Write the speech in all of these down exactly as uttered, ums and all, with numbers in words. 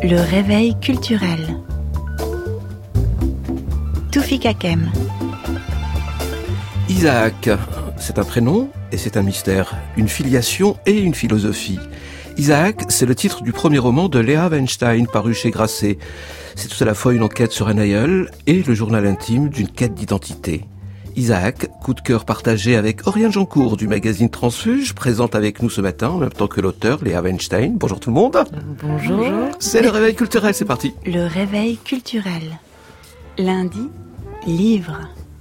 Le réveil culturel. Toufik Hakem. Isaac, c'est un prénom et c'est un mystère, une filiation et une philosophie. Isaac, c'est le titre du premier roman de Léa Weinstein paru chez Grasset. C'est tout à la fois une enquête sur un aïeul et le journal intime d'une quête d'identité. Isaac, coup de cœur partagé avec Oriane Jancourt du magazine Transfuge, présente avec nous ce matin en même temps que l'auteur Léa Weinstein. Bonjour tout le monde. Bonjour. C'est le réveil culturel, c'est parti. Le réveil culturel. Lundi, livre.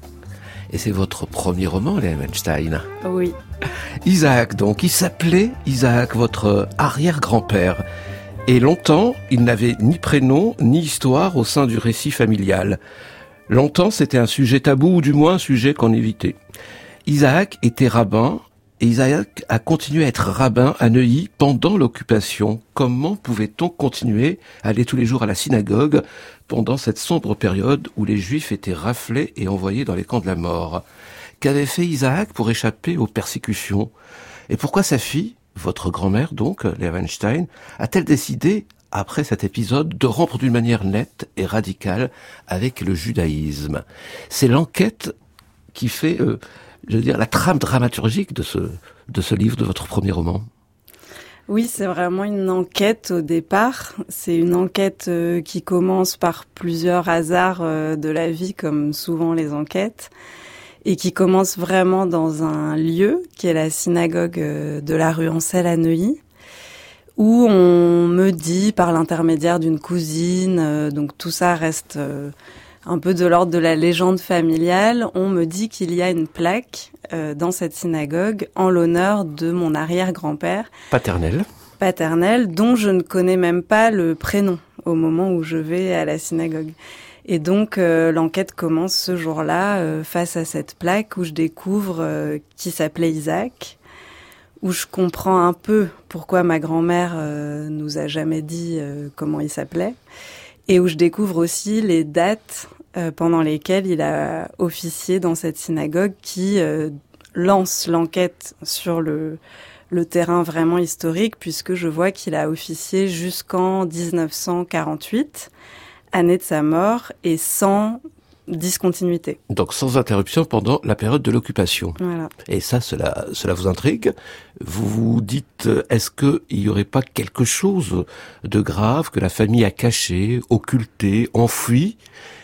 Et c'est votre premier roman, Léa Weinstein. Oui. Isaac, donc, il s'appelait Isaac, votre arrière-grand-père. Et longtemps, il n'avait ni prénom, ni histoire au sein du récit familial. Longtemps, c'était un sujet tabou, ou du moins un sujet qu'on évitait. Isaac était rabbin, et Isaac a continué à être rabbin à Neuilly pendant l'occupation. Comment pouvait-on continuer à aller tous les jours à la synagogue pendant cette sombre période où les Juifs étaient raflés et envoyés dans les camps de la mort ? Qu'avait fait Isaac pour échapper aux persécutions ? Et pourquoi sa fille, votre grand-mère donc, Léa Weinstein, a-t-elle décidé, après cet épisode, de rompre d'une manière nette et radicale avec le judaïsme ? C'est l'enquête qui fait, euh, je veux dire, la trame dramaturgique de ce, de ce livre, de votre premier roman. Oui, c'est vraiment une enquête au départ. C'est une enquête euh, qui commence par plusieurs hasards euh, de la vie, comme souvent les enquêtes, et qui commence vraiment dans un lieu, qui est la synagogue euh, de la rue Ancel à Neuilly, où on me dit, par l'intermédiaire d'une cousine, euh, donc tout ça reste euh, un peu de l'ordre de la légende familiale, on me dit qu'il y a une plaque euh, dans cette synagogue en l'honneur de mon arrière-grand-père. Paternel. Paternel, dont je ne connais même pas le prénom au moment où je vais à la synagogue. Et donc, euh, l'enquête commence ce jour-là euh, face à cette plaque où je découvre euh, qui s'appelait Isaac, où je comprends un peu pourquoi ma grand-mère euh, nous a jamais dit euh, comment il s'appelait, et où je découvre aussi les dates euh, pendant lesquelles il a officié dans cette synagogue qui euh, lance l'enquête sur le, le terrain vraiment historique, puisque je vois qu'il a officié jusqu'en dix-neuf cent quarante-huit, année de sa mort, et sans discontinuité. Donc sans interruption pendant la période de l'occupation. Voilà. Et ça, cela, cela vous intrigue. Vous vous dites, est-ce qu'il n'y aurait pas quelque chose de grave que la famille a caché, occulté, enfoui ?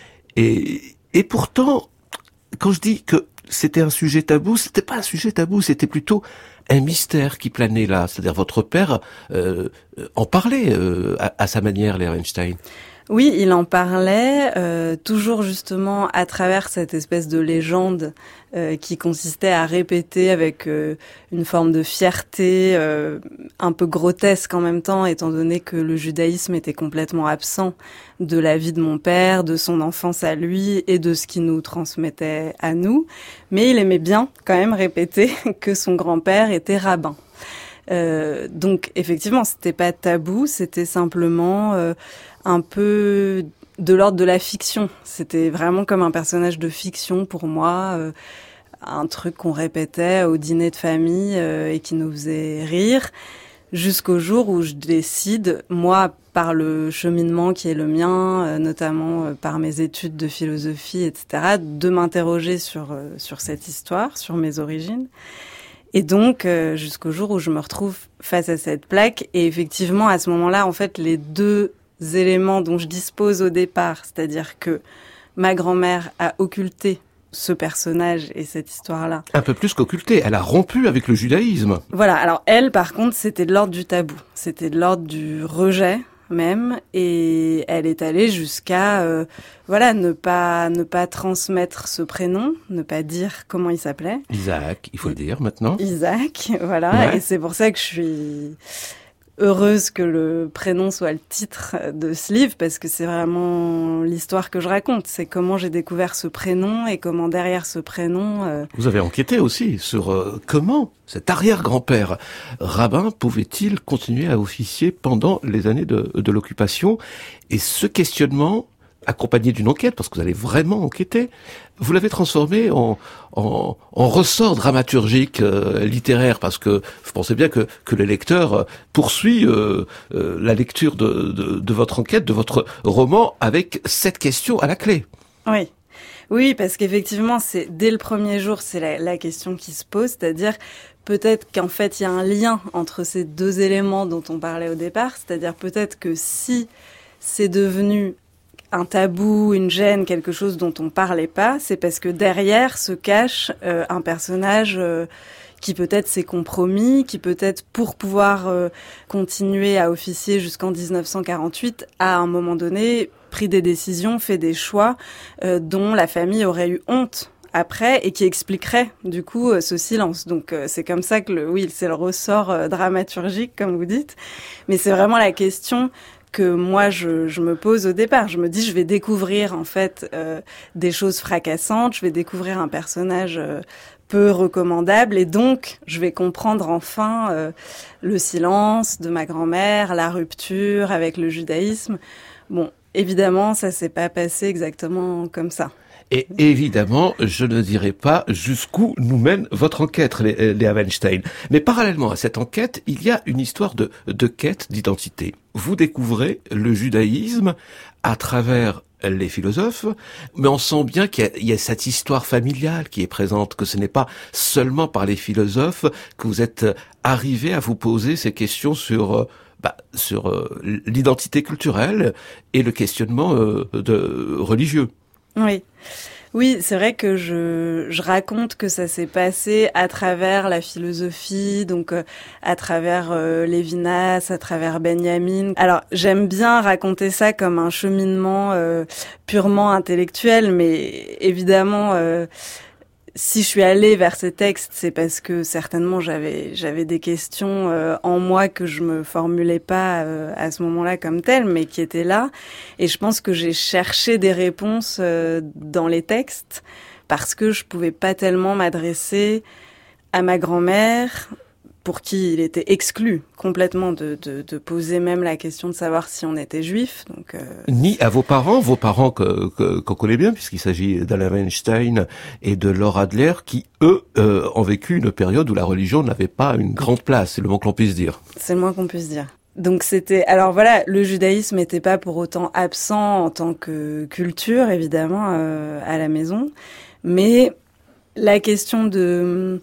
Et, et pourtant, quand je dis que c'était un sujet tabou, c'était pas un sujet tabou, c'était plutôt un mystère qui planait là. C'est-à-dire votre père euh, en parlait euh, à, à sa manière, Léa Weinstein. Oui, il en parlait, euh, toujours justement à travers cette espèce de légende euh, qui consistait à répéter avec euh, une forme de fierté euh, un peu grotesque en même temps, étant donné que le judaïsme était complètement absent de la vie de mon père, de son enfance à lui et de ce qu'il nous transmettait à nous. Mais il aimait bien quand même répéter que son grand-père était rabbin. Euh, donc effectivement, c'était pas tabou, c'était simplement euh, un peu de l'ordre de la fiction. C'était vraiment comme un personnage de fiction pour moi, euh, un truc qu'on répétait au dîner de famille euh, et qui nous faisait rire, jusqu'au jour où je décide, moi, par le cheminement qui est le mien, euh, notamment euh, par mes études de philosophie, et cetera, de m'interroger sur euh, sur cette histoire, sur mes origines. Et donc, euh, jusqu'au jour où je me retrouve face à cette plaque. Et effectivement, à ce moment-là, en fait, les deux éléments dont je dispose au départ, c'est-à-dire que ma grand-mère a occulté ce personnage et cette histoire-là. Un peu plus qu'occulté, elle a rompu avec le judaïsme. Voilà, alors elle, par contre, c'était de l'ordre du tabou. C'était de l'ordre du rejet même, et elle est allée jusqu'à euh, voilà ne pas ne pas transmettre ce prénom, ne pas dire comment il s'appelait. Isaac, il faut le dire maintenant. Isaac, voilà, ouais. Et c'est pour ça que je suis heureuse que le prénom soit le titre de ce livre, parce que c'est vraiment l'histoire que je raconte. C'est comment j'ai découvert ce prénom et comment derrière ce prénom... Euh... Vous avez enquêté aussi sur euh, comment cet arrière-grand-père rabbin pouvait-il continuer à officier pendant les années de, de l'occupation. Et ce questionnement accompagné d'une enquête, parce que vous allez vraiment enquêter, vous l'avez transformé en, en, en ressort dramaturgique, euh, littéraire, parce que vous pensez bien que, que le lecteur poursuit euh, euh, la lecture de, de, de votre enquête, de votre roman, avec cette question à la clé. Oui. Oui, parce qu'effectivement, c'est dès le premier jour, c'est la, la question qui se pose, c'est-à-dire peut-être qu'en fait, il y a un lien entre ces deux éléments dont on parlait au départ, c'est-à-dire peut-être que si c'est devenu un tabou, une gêne, quelque chose dont on parlait pas, c'est parce que derrière se cache euh, un personnage euh, qui peut-être s'est compromis, qui peut-être pour pouvoir euh, continuer à officier jusqu'en dix-neuf cent quarante-huit, à un moment donné pris des décisions, fait des choix euh, dont la famille aurait eu honte après et qui expliquerait du coup euh, ce silence. Donc euh, c'est comme ça que le, oui, c'est le ressort euh, dramaturgique comme vous dites, mais c'est vraiment la question que moi je, je me pose au départ. Je me dis je vais découvrir en fait euh, des choses fracassantes, je vais découvrir un personnage euh, peu recommandable et donc je vais comprendre enfin euh, le silence de ma grand-mère, la rupture avec le judaïsme. Bon, évidemment, ça s'est pas passé exactement comme ça. Et évidemment, je ne dirai pas jusqu'où nous mène votre enquête, Léa Weinstein. Mais parallèlement à cette enquête, il y a une histoire de, de quête d'identité. Vous découvrez le judaïsme à travers les philosophes, mais on sent bien qu'il y a, il y a cette histoire familiale qui est présente, que ce n'est pas seulement par les philosophes que vous êtes arrivé à vous poser ces questions sur... Bah, sur euh, l'identité culturelle et le questionnement euh, de, religieux. Oui, oui, c'est vrai que je, je raconte que ça s'est passé à travers la philosophie, donc euh, à travers euh, Lévinas, à travers Benjamin. Alors, j'aime bien raconter ça comme un cheminement euh, purement intellectuel, mais évidemment... Euh, Si je suis allée vers ces textes, c'est parce que certainement j'avais j'avais des questions euh, en moi que je me formulais pas euh, à ce moment-là comme telles, mais qui étaient là. Et je pense que j'ai cherché des réponses euh, dans les textes parce que je pouvais pas tellement m'adresser à ma grand-mère, pour qui il était exclu complètement de, de, de poser même la question de savoir si on était juif. Donc, euh... Ni à vos parents, vos parents que, que, qu'on connaît bien, puisqu'il s'agit d'Alain Weinstein et de Laure Adler, qui, eux, euh, ont vécu une période où la religion n'avait pas une grande place, c'est le moins qu'on puisse dire. C'est le moins qu'on puisse dire. Donc c'était, alors voilà, le judaïsme n'était pas pour autant absent en tant que culture, évidemment, euh, à la maison, mais la question de...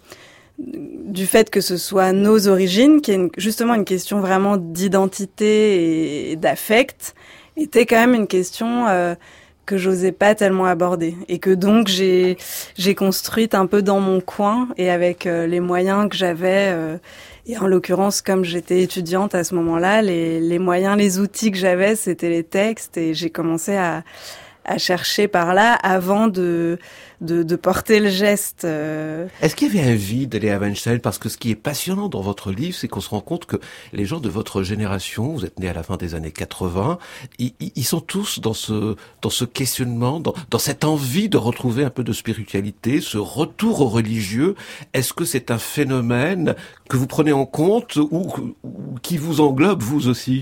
du fait que ce soit nos origines, qui est une, justement une question vraiment d'identité et d'affect, était quand même une question euh, que j'osais pas tellement aborder et que donc j'ai j'ai construite un peu dans mon coin et avec euh, les moyens que j'avais euh, et en l'occurrence comme j'étais étudiante à ce moment-là, les les moyens, les outils que j'avais, c'était les textes et j'ai commencé à à chercher par là avant de de, de porter le geste. Euh... Est-ce qu'il y avait un vide, Léa Weinstein? Parce que ce qui est passionnant dans votre livre, c'est qu'on se rend compte que les gens de votre génération, vous êtes nés à la fin des années quatre-vingts, ils, ils sont tous dans ce dans ce questionnement, dans, dans cette envie de retrouver un peu de spiritualité, ce retour au religieux. Est-ce que c'est un phénomène que vous prenez en compte ou, ou qui vous englobe vous aussi?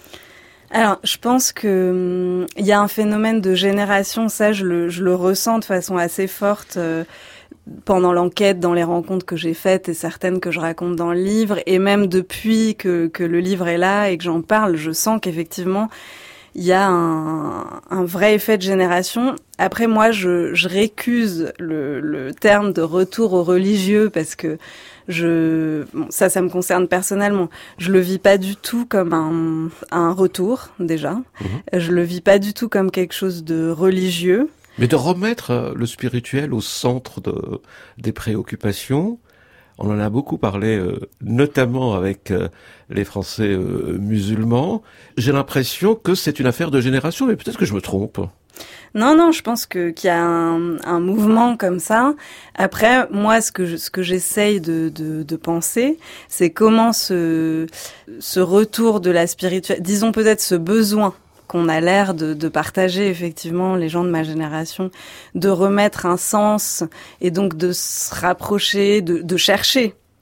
Alors, je pense que il hum, y a un phénomène de génération, ça je le, je le ressens de façon assez forte euh, pendant l'enquête, dans les rencontres que j'ai faites et certaines que je raconte dans le livre, et même depuis que, que le livre est là et que j'en parle, je sens qu'effectivement il y a un, un vrai effet de génération. Après, moi, je, je récuse le, le terme de retour au religieux parce que je, bon, ça, ça me concerne personnellement. Je le vis pas du tout comme un, un retour, déjà. Mmh. Je le vis pas du tout comme quelque chose de religieux. Mais de remettre le spirituel au centre de, des préoccupations. On en a beaucoup parlé, euh, notamment avec euh, les Français euh, musulmans. J'ai l'impression que c'est une affaire de génération, mais peut-être que je me trompe. Non, non, je pense que qu'il y a un, un mouvement comme ça. Après, moi, ce que je, ce que j'essaye de, de, de penser, c'est comment ce, ce retour de la spiritualité, disons peut-être ce besoin qu'on a l'air de, de partager, effectivement, les gens de ma génération, de remettre un sens et donc de se rapprocher, de, de chercher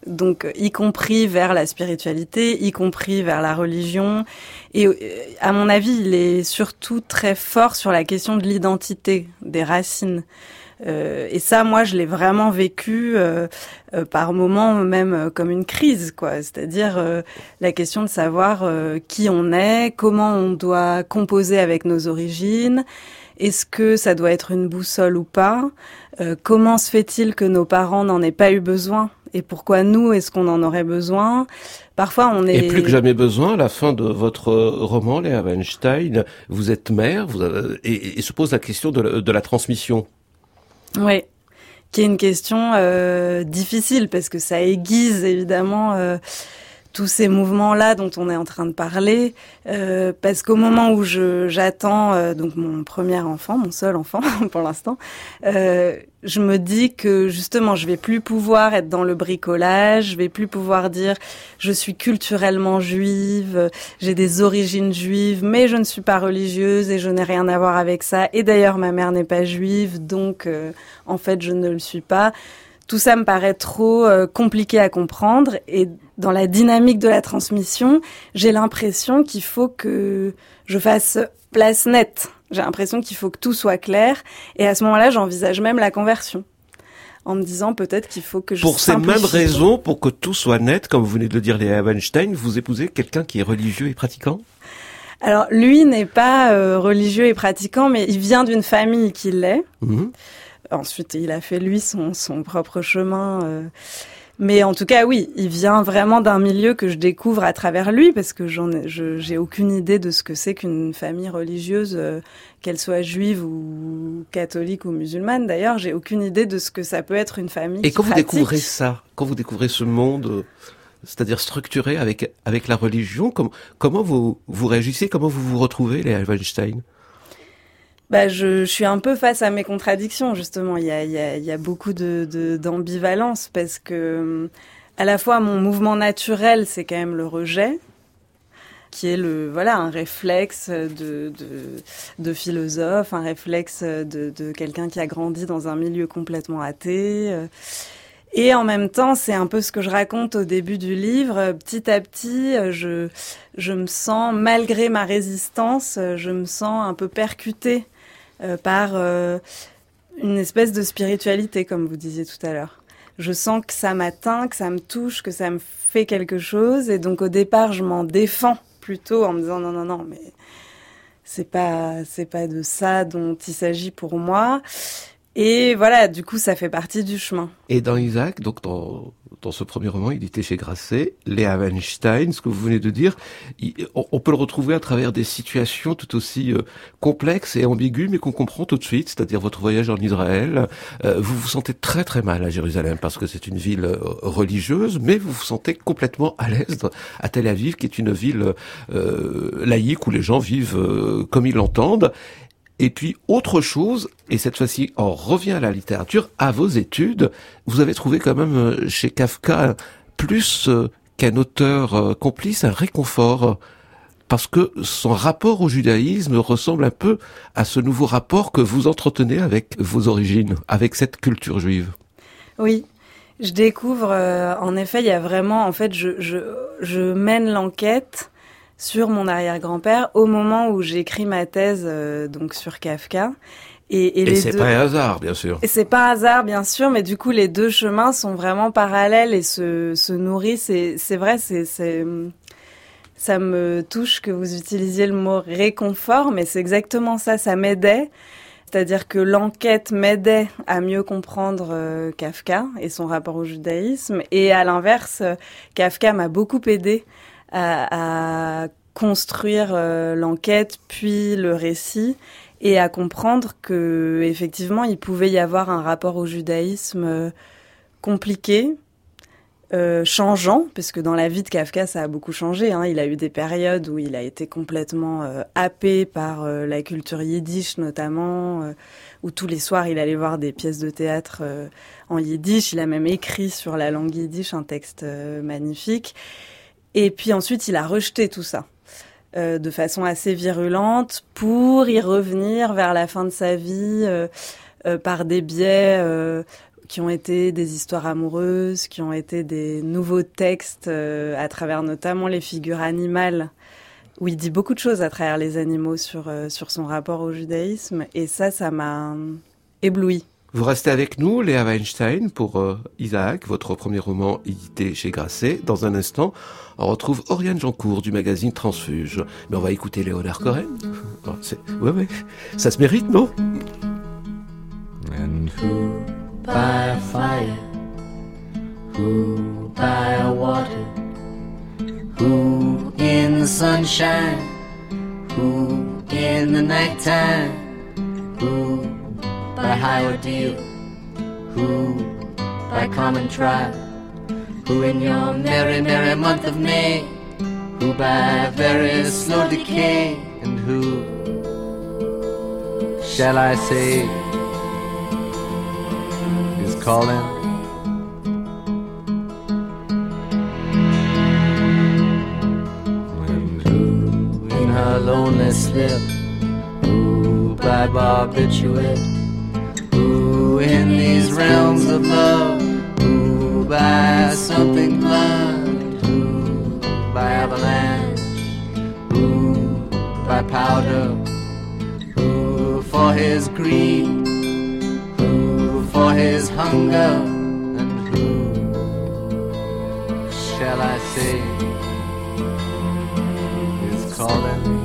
donc y compris vers la spiritualité, y compris vers la religion. Et à mon avis, il est surtout très fort sur la question de l'identité, des racines. Euh, et ça, moi, je l'ai vraiment vécu euh, euh, par moments même euh, comme une crise, quoi. C'est-à-dire euh, la question de savoir euh, qui on est, comment on doit composer avec nos origines, est-ce que ça doit être une boussole ou pas, euh, comment se fait-il que nos parents n'en aient pas eu besoin et pourquoi nous, est-ce qu'on en aurait besoin? Parfois, on est... Et plus que jamais besoin, à la fin de votre roman, Léa Weinstein, vous êtes mère, vous avez, et, et se pose la question de la, de la transmission. Oui, qui est une question euh, difficile parce que ça aiguise évidemment euh, tous ces mouvements-là dont on est en train de parler. Euh, parce qu'au moment où je j'attends euh, donc mon premier enfant, mon seul enfant pour l'instant, euh, je me dis que justement je vais plus pouvoir être dans le bricolage, je vais plus pouvoir dire je suis culturellement juive, j'ai des origines juives, mais je ne suis pas religieuse et je n'ai rien à voir avec ça. Et d'ailleurs ma mère n'est pas juive, donc euh, en fait je ne le suis pas. Tout ça me paraît trop euh, compliqué à comprendre et dans la dynamique de la transmission, j'ai l'impression qu'il faut que je fasse place nette. J'ai l'impression qu'il faut que tout soit clair et à ce moment-là, j'envisage même la conversion en me disant peut-être qu'il faut que je Pour ces simplifie. mêmes raisons, pour que tout soit net, comme vous venez de le dire, Léa Weinstein, vous épousez quelqu'un qui est religieux et pratiquant ? Alors lui n'est pas euh, religieux et pratiquant, mais il vient d'une famille qui l'est. Mmh. Ensuite, il a fait, lui, son, son propre chemin. Euh... Mais en tout cas, oui, il vient vraiment d'un milieu que je découvre à travers lui, parce que j'en ai, je, j'ai aucune idée de ce que c'est qu'une famille religieuse, euh, qu'elle soit juive ou catholique ou musulmane. D'ailleurs, j'ai aucune idée de ce que ça peut être une famille Et qui quand vous pratique. découvrez ça, quand vous découvrez ce monde, euh, c'est-à-dire structuré avec, avec la religion, com- comment vous, vous réagissez, comment vous vous retrouvez, Léa Weinstein ? Bah, je, je suis un peu face à mes contradictions, justement. Il y a, il y a, il y a beaucoup de, de, d'ambivalence parce que, à la fois, mon mouvement naturel, c'est quand même le rejet, qui est le, voilà, un réflexe de, de, de philosophe, un réflexe de, de quelqu'un qui a grandi dans un milieu complètement athée. Et en même temps, c'est un peu ce que je raconte au début du livre. Petit à petit, je, je me sens, malgré ma résistance, je me sens un peu percutée Euh, par euh, une espèce de spiritualité, comme vous disiez tout à l'heure. Je sens que ça m'atteint, que ça me touche, que ça me fait quelque chose, et donc au départ, je m'en défends plutôt en me disant non, non, non, mais c'est pas, c'est pas de ça dont il s'agit pour moi. Et voilà, du coup, ça fait partie du chemin. Et dans Isaac, donc dans, dans ce premier roman, édité chez Grasset, Léa Weinstein, ce que vous venez de dire, il, on, on peut le retrouver à travers des situations tout aussi euh, complexes et ambiguës, mais qu'on comprend tout de suite, c'est-à-dire votre voyage en Israël. Euh, vous vous sentez très très mal à Jérusalem parce que c'est une ville euh, religieuse, mais vous vous sentez complètement à l'aise à Tel Aviv, qui est une ville euh, laïque où les gens vivent euh, comme ils l'entendent. Et puis, autre chose, et cette fois-ci, on revient à la littérature, à vos études, vous avez trouvé quand même chez Kafka plus qu'un auteur complice, un réconfort, parce que son rapport au judaïsme ressemble un peu à ce nouveau rapport que vous entretenez avec vos origines, avec cette culture juive. Oui. Je découvre, euh, en effet, il y a vraiment, en fait, je, je, je mène l'enquête sur mon arrière-grand-père au moment où j'écris ma thèse euh, donc sur Kafka et, et, et les c'est deux... pas un hasard bien sûr et c'est pas un hasard bien sûr mais du coup les deux chemins sont vraiment parallèles et se, se nourrissent et c'est vrai c'est, c'est ça me touche que vous utilisiez le mot réconfort mais c'est exactement ça, ça m'aidait, c'est-à-dire que l'enquête m'aidait à mieux comprendre euh, Kafka et son rapport au judaïsme et à l'inverse Kafka m'a beaucoup aidé À, à construire euh, l'enquête, puis le récit, et à comprendre que effectivement il pouvait y avoir un rapport au judaïsme euh, compliqué, euh, changeant, parce que dans la vie de Kafka ça a beaucoup changé. Hein. Il a eu des périodes où il a été complètement euh, happé par euh, la culture yiddish notamment, euh, où tous les soirs il allait voir des pièces de théâtre euh, en yiddish. Il a même écrit sur la langue yiddish un texte euh, magnifique. Et puis ensuite, il a rejeté tout ça euh, de façon assez virulente pour y revenir vers la fin de sa vie euh, euh, par des biais euh, qui ont été des histoires amoureuses, qui ont été des nouveaux textes euh, à travers notamment les figures animales, où il dit beaucoup de choses à travers les animaux sur, euh, sur son rapport au judaïsme. Et ça, ça m'a ébloui. Vous restez avec nous, Léa Weinstein, pour euh, Isaac, votre premier roman édité chez Grasset. Dans un instant, on retrouve Oriane Jancourt du magazine Transfuge. Mais on va écouter Leonard Cohen. Oh, c'est... Ouais, ouais, ça se mérite, non? And who by a fire, who by a water, who in the sunshine, who in the nighttime, who by high ordeal, who by common trial, who in your merry, merry month of May, who by very slow decay, and who shall I say is calling? And who in her lonely slip, who by barbiturate, who in these realms of love, who by something blunt, who by avalanche, who by powder, who for his greed, who for his hunger, and who shall I say is calling?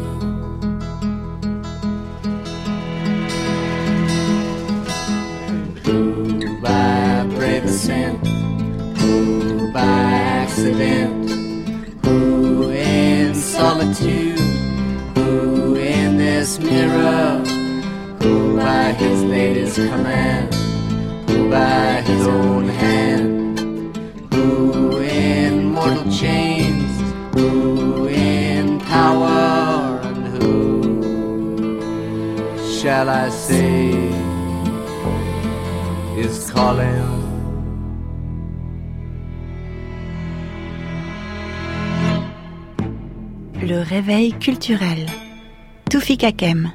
Who by brave ascent, who by accident, who in solitude, who in this mirror, who by his lady's command, who by his own hand, who in mortal chains, who in power, and who shall I say is calling? Le réveil culturel. Toufik Hakem.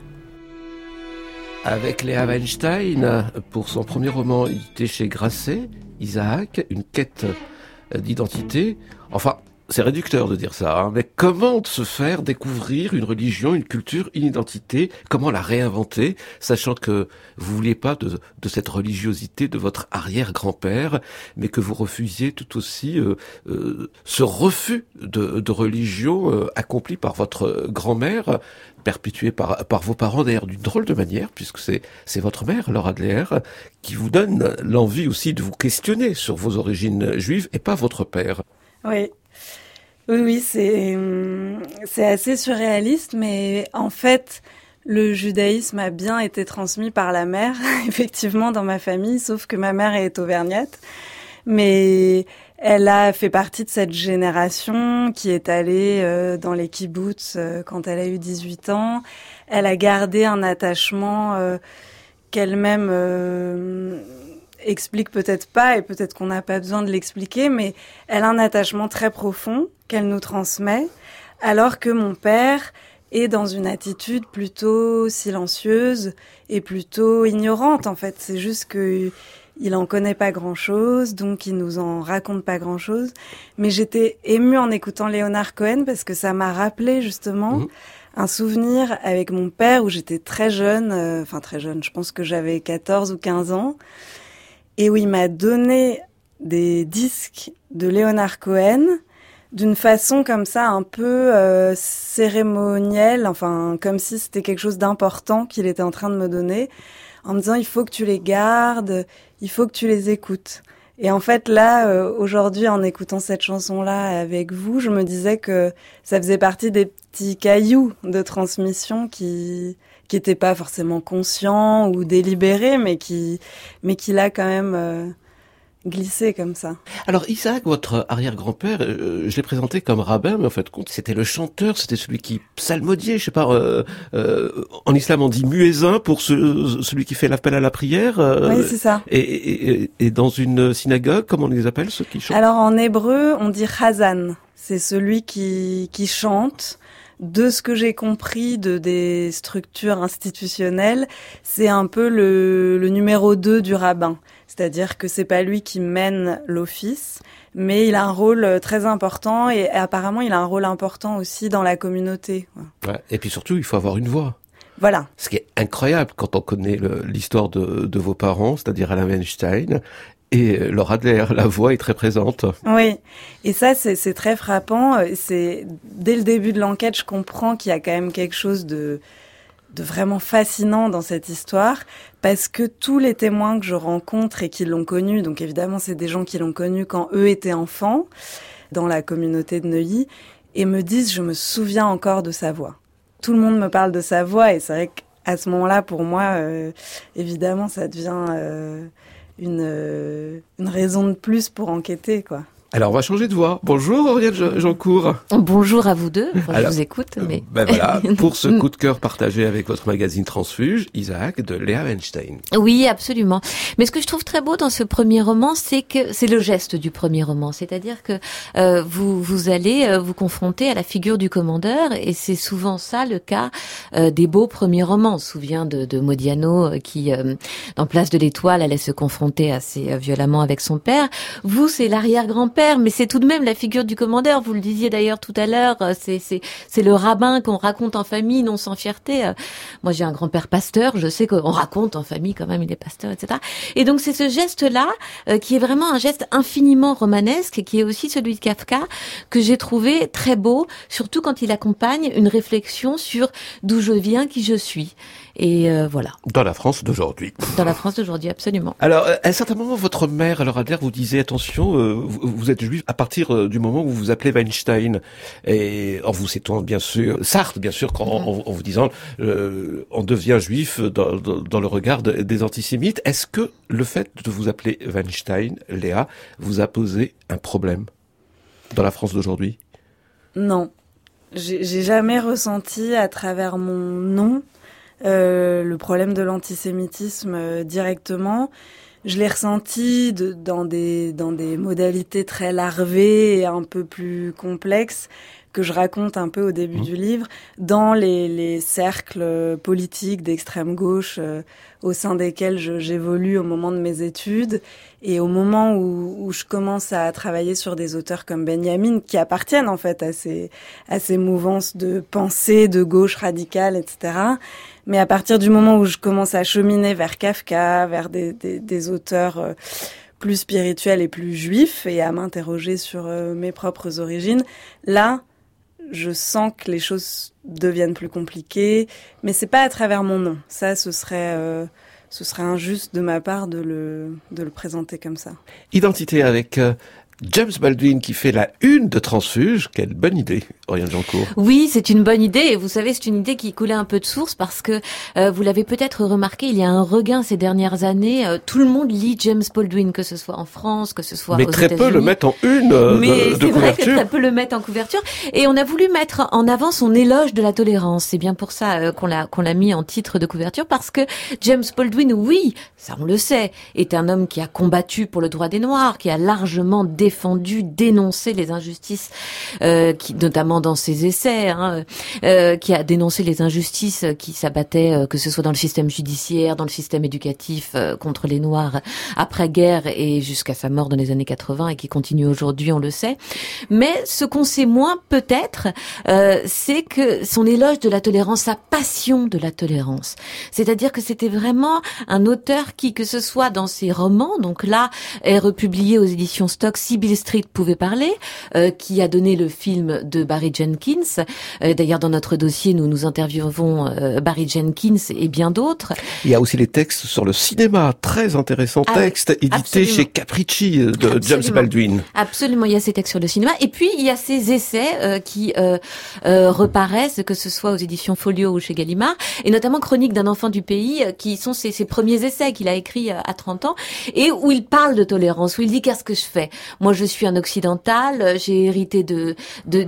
Avec Léa Weinstein, pour son premier roman édité chez Grasset, Isaac, une quête d'identité. Enfin, c'est réducteur de dire ça, hein, mais comment se faire découvrir une religion, une culture, une identité? Comment la réinventer, sachant que vous vouliez pas de, de cette religiosité de votre arrière-grand-père, mais que vous refusiez tout aussi euh, euh, ce refus de, de religion euh, accompli par votre grand-mère, perpétué par, par vos parents, d'ailleurs d'une drôle de manière, puisque c'est, c'est votre mère, Laura Adler, qui vous donne l'envie aussi de vous questionner sur vos origines juives et pas votre père. Oui. Oui, oui, c'est, c'est assez surréaliste, mais en fait, le judaïsme a bien été transmis par la mère, effectivement, dans ma famille, sauf que ma mère est auvergnate. Mais elle a fait partie de cette génération qui est allée euh, dans les kibboutz euh, quand elle a eu dix-huit ans. Elle a gardé un attachement euh, qu'elle-même euh, explique peut-être pas, et peut-être qu'on n'a pas besoin de l'expliquer, mais elle a un attachement très profond qu'elle nous transmet, alors que mon père est dans une attitude plutôt silencieuse et plutôt ignorante, en fait. C'est juste que il en connaît pas grand-chose, donc il nous en raconte pas grand-chose. Mais j'étais émue en écoutant Leonard Cohen parce que ça m'a rappelé justement mmh. un souvenir avec mon père où j'étais très jeune, euh, enfin très jeune, je pense que j'avais quatorze ou quinze ans, et où il m'a donné des disques de Leonard Cohen d'une façon comme ça un peu euh, cérémonielle, enfin comme si c'était quelque chose d'important qu'il était en train de me donner, en me disant il faut que tu les gardes, il faut que tu les écoutes. Et en fait là, euh, aujourd'hui, en écoutant cette chanson-là avec vous, je me disais que ça faisait partie des petits cailloux de transmission qui qui étaient pas forcément conscients ou délibérés, mais qui mais qui l'a quand même euh, glissé comme ça. Alors Isaac, votre arrière-grand-père, euh, je l'ai présenté comme rabbin, mais en fait compte, c'était le chanteur, c'était celui qui psalmodiait, je sais pas, euh, euh, en islam on dit muezzin pour ce, celui qui fait l'appel à la prière. Euh, oui, c'est ça. Et, et, et dans une synagogue, comment on les appelle ceux qui chantent? Alors en hébreu, on dit chazan, c'est celui qui qui chante. de ce que j'ai compris de des structures institutionnelles, c'est un peu le, le numéro deux du rabbin. C'est-à-dire que c'est pas lui qui mène l'office, mais il a un rôle très important et apparemment il a un rôle important aussi dans la communauté. Ouais. Et puis surtout, il faut avoir une voix. Voilà. Ce qui est incroyable quand on connaît le, l'histoire de, de vos parents, c'est-à-dire Alain Weinstein et Laura Adler. La voix est très présente. Oui. Et ça, c'est, c'est très frappant. C'est, dès le début de l'enquête, je comprends qu'il y a quand même quelque chose de, de vraiment fascinant dans cette histoire, parce que tous les témoins que je rencontre et qui l'ont connu, donc évidemment, c'est des gens qui l'ont connu quand eux étaient enfants, dans la communauté de Neuilly, et me disent, je me souviens encore de sa voix. Tout le monde me parle de sa voix et c'est vrai qu'à ce moment-là, pour moi, euh, évidemment, ça devient euh, une, euh, une raison de plus pour enquêter, quoi. Alors, on va changer de voix. Bonjour, Auriel Jancourt. Bonjour à vous deux. Enfin, Alors, je vous écoute, mais... Ben voilà, pour ce coup de cœur partagé avec votre magazine Transfuge, Isaac, de Léa Weinstein. Oui, absolument. Mais ce que je trouve très beau dans ce premier roman, c'est que c'est le geste du premier roman. C'est-à-dire que euh, vous vous allez euh, vous confronter à la figure du commandeur, et c'est souvent ça le cas euh, des beaux premiers romans. On se souvient de, de Modiano euh, qui, euh, dans Place de l'Étoile, allait se confronter assez euh, violemment avec son père. Vous, c'est l'arrière-grand-père, mais c'est tout de même la figure du commandeur. Vous le disiez d'ailleurs tout à l'heure, c'est c'est c'est le rabbin qu'on raconte en famille, non sans fierté. Moi, j'ai un grand-père pasteur, je sais qu'on raconte en famille quand même, il est pasteur, et cetera. Et donc c'est ce geste-là euh, qui est vraiment un geste infiniment romanesque, et qui est aussi celui de Kafka, que j'ai trouvé très beau, surtout quand il accompagne une réflexion sur d'où je viens, qui je suis. Et euh, voilà. Dans la France d'aujourd'hui. Dans la France d'aujourd'hui, absolument. Alors, à un certain moment, votre mère, Laura Adler, vous disait, attention, euh, vous, vous êtes juif à partir euh, du moment où vous vous appelez Weinstein. Et en vous citant, bien sûr, Sartre, bien sûr, quand, en, en vous disant, euh, on devient juif dans, dans, dans le regard de, des antisémites. Est-ce que le fait de vous appeler Weinstein, Léa, vous a posé un problème dans la France d'aujourd'hui? Non. J'ai, j'ai jamais ressenti à travers mon nom Euh, le problème de l'antisémitisme euh, directement. Je l'ai ressenti de, dans des dans des modalités très larvées et un peu plus complexes que je raconte un peu au début mmh. du livre, dans les, les cercles politiques d'extrême gauche euh, au sein desquels je, j'évolue au moment de mes études, et au moment où, où je commence à travailler sur des auteurs comme Benjamin, qui appartiennent en fait à ces, à ces mouvances de pensée de gauche radicale, et cetera. Mais à partir du moment où je commence à cheminer vers Kafka, vers des, des, des auteurs euh, plus spirituels et plus juifs, et à m'interroger sur euh, mes propres origines, là, je sens que les choses deviennent plus compliquées, mais c'est pas à travers mon nom. Ça, ce serait, euh, ce serait injuste de ma part de le, de le présenter comme ça. Identité avec euh, James Baldwin qui fait la une de Transfuge. Quelle bonne idée, Oriane Jancourt. Oui, c'est une bonne idée, et vous savez, c'est une idée qui coulait un peu de source, parce que euh, vous l'avez peut-être remarqué, il y a un regain ces dernières années. Euh, tout le monde lit James Baldwin, que ce soit en France, que ce soit Mais aux très États-Unis. peu le mettent en une euh, Mais de, de c'est couverture. vrai que très peu le mettent en couverture, et on a voulu mettre en avant son éloge de la tolérance. C'est bien pour ça euh, qu'on l'a qu'on l'a mis en titre de couverture, parce que James Baldwin, oui, ça on le sait, est un homme qui a combattu pour le droit des Noirs, qui a largement défendu, dénoncé les injustices, euh, qui, notamment dans ses essais, hein, euh, qui a dénoncé les injustices qui s'abattaient, euh, que ce soit dans le système judiciaire, dans le système éducatif, euh, contre les Noirs après-guerre et jusqu'à sa mort dans les années quatre-vingts, et qui continue aujourd'hui, on le sait. Mais ce qu'on sait moins, peut-être, euh, c'est que son éloge de la tolérance, sa passion de la tolérance, c'est-à-dire que c'était vraiment un auteur qui, que ce soit dans ses romans, donc là, est republié aux éditions Stock, Si Beale Street pouvait parler, euh, qui a donné le film de Barry Jenkins. Euh, d'ailleurs, dans notre dossier, nous nous interviewons euh, Barry Jenkins et bien d'autres. Il y a aussi les textes sur le cinéma, très intéressants ah, textes édités absolument. Chez Capricci de absolument. James Baldwin. Absolument, il y a ces textes sur le cinéma. Et puis, il y a ces essais euh, qui euh, euh, reparaissent, que ce soit aux éditions Folio ou chez Gallimard, et notamment Chronique d'un enfant du pays, euh, qui sont ses, ses premiers essais qu'il a écrits euh, à trente ans, et où il parle de tolérance, où il dit qu'est-ce que je fais. Moi, je suis un occidental, j'ai hérité de, de d'une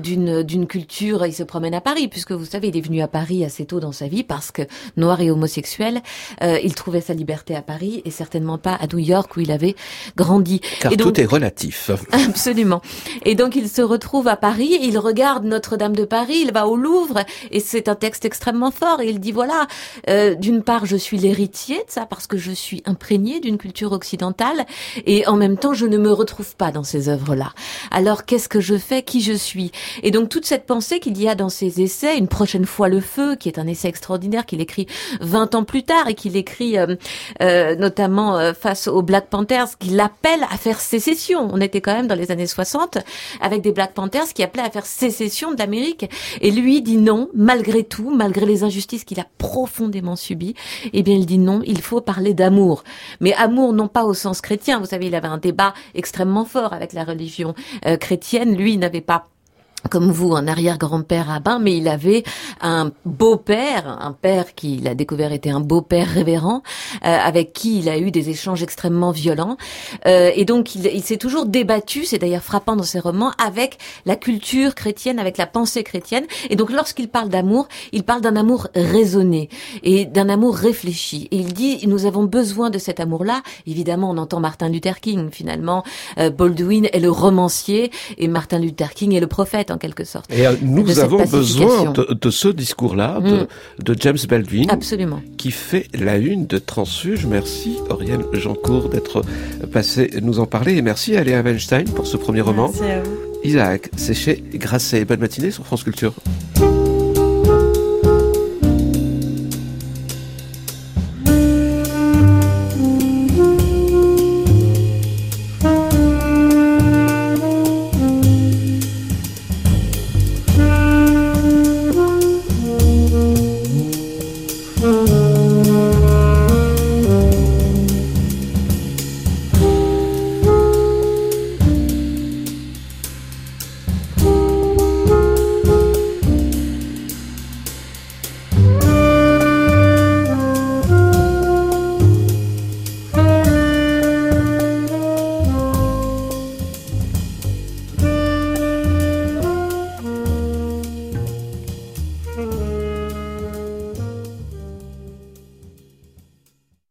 d'une culture, il se promène à Paris, puisque vous savez, il est venu à Paris assez tôt dans sa vie parce que noir et homosexuel, euh, il trouvait sa liberté à Paris et certainement pas à New York où il avait grandi. Car et donc, tout est relatif. Absolument. Et donc il se retrouve à Paris, il regarde Notre-Dame de Paris, il va au Louvre et c'est un texte extrêmement fort et il dit voilà, euh, d'une part je suis l'héritier de ça parce que je suis imprégné d'une culture occidentale et en même temps je ne me retrouve pas dans ces œuvres-là. Alors qu'est-ce que je fais, qui je suis? Et donc toute cette pensée qu'il y a dans ses essais, Une prochaine fois le feu, qui est un essai extraordinaire qu'il écrit vingt ans plus tard et qu'il écrit euh, euh, notamment euh, face aux Black Panthers, qui l'appellent à faire sécession. On était quand même dans les années soixante avec des Black Panthers qui appelaient à faire sécession de l'Amérique. Et lui dit non, malgré tout, malgré les injustices qu'il a profondément subies, eh bien il dit non, il faut parler d'amour. Mais amour non pas au sens chrétien. Vous savez, il avait un débat extrêmement fort avec la religion euh, chrétienne. Lui, il n'avait pas comme vous, un arrière-grand-père rabbin, mais il avait un beau-père, un père qu'il a découvert était un beau-père révérend, euh, avec qui il a eu des échanges extrêmement violents. Euh, et donc, il, il s'est toujours débattu, c'est d'ailleurs frappant dans ses romans, avec la culture chrétienne, avec la pensée chrétienne. Et donc, lorsqu'il parle d'amour, il parle d'un amour raisonné et d'un amour réfléchi. Et il dit, nous avons besoin de cet amour-là. Évidemment, on entend Martin Luther King, finalement. Euh, Baldwin est le romancier et Martin Luther King est le prophète, en quelque sorte. Et euh, nous avons besoin de, de ce discours-là, de, mmh. de James Baldwin. Absolument. Qui fait la une de Transfuge. Merci Oriane Jancourt d'être passée nous en parler et merci à Léa Weinstein pour ce premier roman. Merci à vous. Isaac, c'est chez Grasset. Bonne matinée sur France Culture.